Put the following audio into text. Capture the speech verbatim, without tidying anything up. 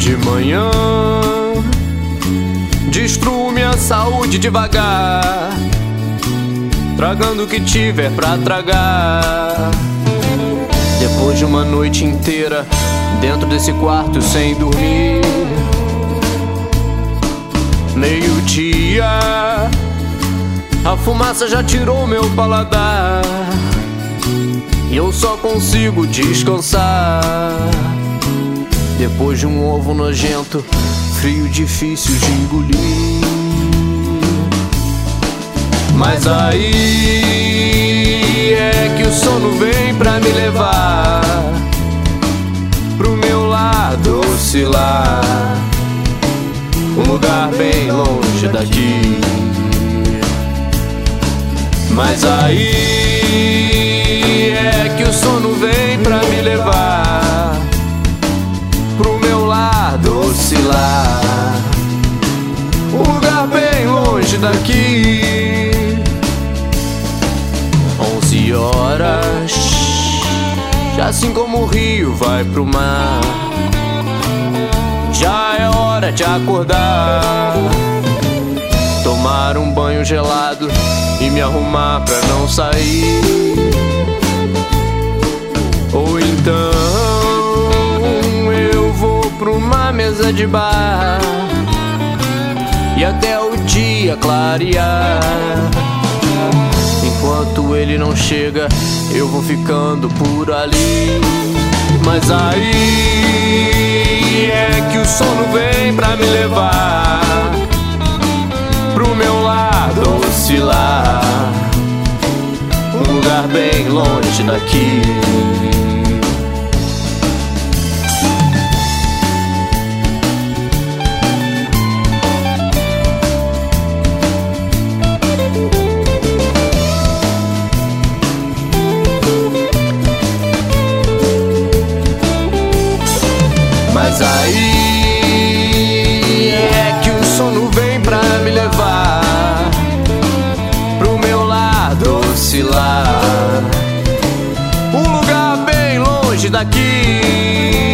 De manhã destruo minha saúde devagar, tragando o que tiver pra tragar. Depois de uma noite inteira dentro desse quarto sem dormir, meio-dia, a fumaça já tirou meu paladar e eu só consigo descansar. Depois de um ovo nojento, frio, difícil de engolir. Mas aí é que o sono vem pra me levar pro meu lado oscilar, um lugar bem longe daqui. Mas aí é que o sono vem pra me levar pro meu lado oscilar, um lugar bem longe daqui. Onze horas, já assim como o rio vai pro mar, já é hora de acordar, tomar um banho gelado e me arrumar pra não sair. Ou então eu vou pra uma mesa de bar e até o dia clarear. Enquanto ele não chega, eu vou ficando por ali. Mas aí é que o sono vem pra me levar pro meu lado oscilar, um lugar bem longe daqui. Mas aí é que o sono vem pra me levar pro meu lado oscilar, um lugar bem longe daqui.